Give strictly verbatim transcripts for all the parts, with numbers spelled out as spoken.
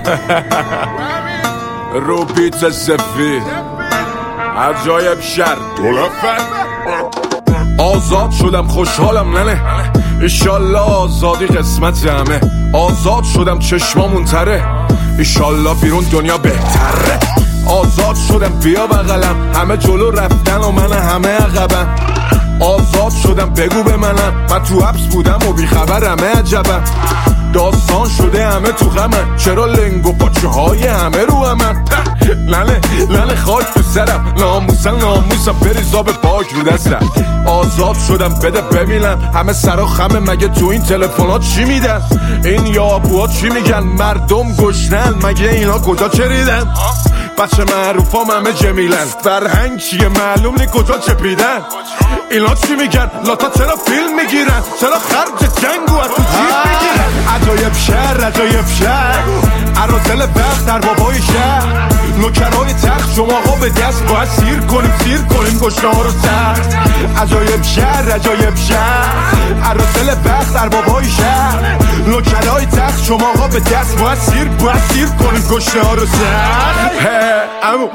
رو بیت سفید عجایب شر دولفن آزاد شدم خوشحالم ننه ایشالله آزادی قسمت همه آزاد شدم چشمامون تره ایشالله بیرون دنیا بهتره آزاد شدم بیا بغلم همه جلو رفتن و من همه عقبم آزاد شدم بگو به منم من تو حبس بودم و بیخبرم عجبم داستان شده همه تو غمن چرا لنگ و پاچه های همه رو همن لنه لنه خاک تو سرم ناموسم ناموسم بریزا به پاک رو دستم آزاد شدم بده ببینم همه سرا خمه مگه تو این تلفنات چی میدن این یابوها چی میگن مردم گشنن مگه اینا کجا چریدن بچه معروفام همه جمیلن فرهنگ چیه معلوم نی کجا چپیدن اینا چی میگن لاتا چرا فیلم میگیرن چرا خرج جنگو از تو جیب میگیرن عجایب شهر عجایب شهر عرازل وقت در بابای شهر نوکرای تخت شما ها به دست باید سیر کنیم سیر کنیم گشنه ها رو سخت عجایب شهر عجایب شهر عرازل وقت در بابای شهر نوکرای تخت شما ها به دست باید سیر باید سیر کنیم گشنه ها رو سخت امو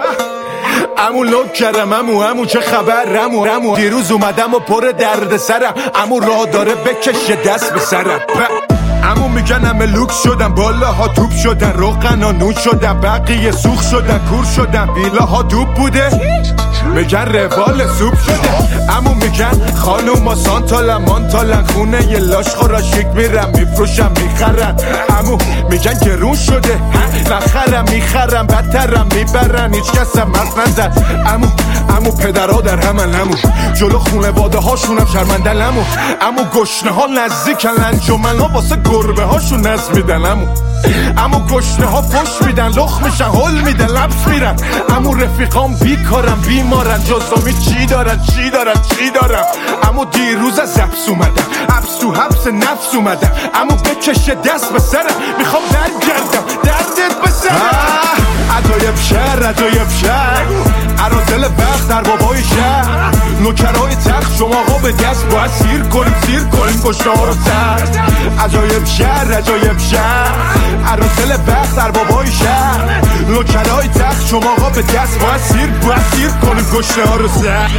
امو لوک کردم امو امو چه خبر امو امو دیروز اومدم و پر درد سرم امو راه داره بکشه دست به سرم امو میگن همه لوکس شدن بالاها توپ شدن روغن و نون شدن بقیه سوخ شدن کور شدن ویلاها دوب بوده میگن روال سوپ شده امو میگن خانوما سانتالن مانتالن خونه یه لاش خورا شیک میرم میفروشم میخرن امو میگن گرون شده نخرم میخرم بدترم میبرن هیچ کسم مرد نزد امو امو پدرها در همن امو جلو خونه واده هاشونم شرمندن امو امو گشنه ها نزدیکن انجمن ها واسه گربه هاشون نزد میدن امو امو گشنه ها فش میدن لخ میشن هل میدن لبس میرن امو رفیقام بیکارم بیمارن جزامی چی دارن چی دارن چی دارم امو دیروز از حبس اومدم حبس تو حبس نفس اومدم امو بکشه دست به سرم میخوام برگردم دردت به سرم عجایب شهر عجایب شهر عرازل وقت در بابای شهر نوکرای تخت شما ها به دست باید سیر کنیم سیر کنیم گشنه ها رو سخت عجایب شهر عجایب شهر عرازل وقت در بابای شهر نوکرای تخت شما ها به دست باید سیر باید سیر کنیم گشنه ها رو سخت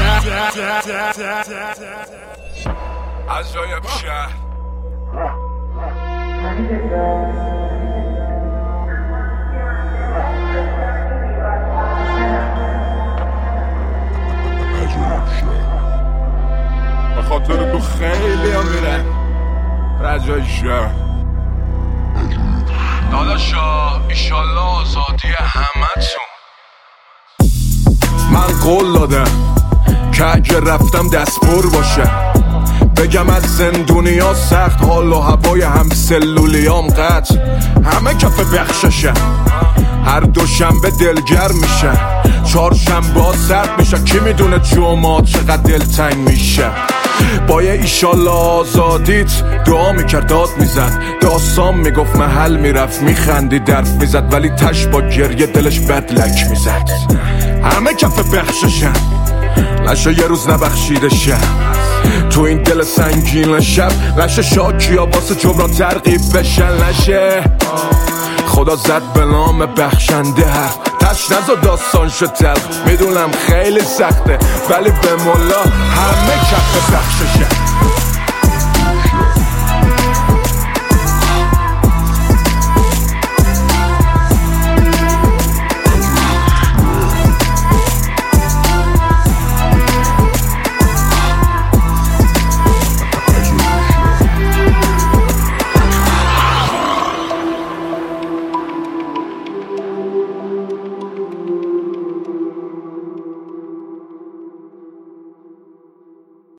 عجایب شهر به خاطر تو خیلی هم میرن رجای شهر داداشا ایشالله آزادی همه تون من قول دادم که اگه رفتم دست پر باشه بگم از زندونیا سخت حال و هوای هم سلولیام قطع همه کف بخششه هر دوشنبه دلگر میشه چهارشنبه ها سرد میشه کی میدونه جمعه چقدر دلتنگ میشه با یه ایشالله آزادیت دعا میکرد داد میزد داستان میگفت محل میرفت میخندی درف میزد ولی تش با گریه دلش بدلک میزد همه کف بخششن لشه یه روز نبخشیده شب تو این دل سنگین شب لشه شاکی ها واسه جبران ترقیب بشن لشه خدا زد به نام بخشنده حرف تش نزا داستان شد تلخ میدونم خیلی سخته ولی به مولا همه کف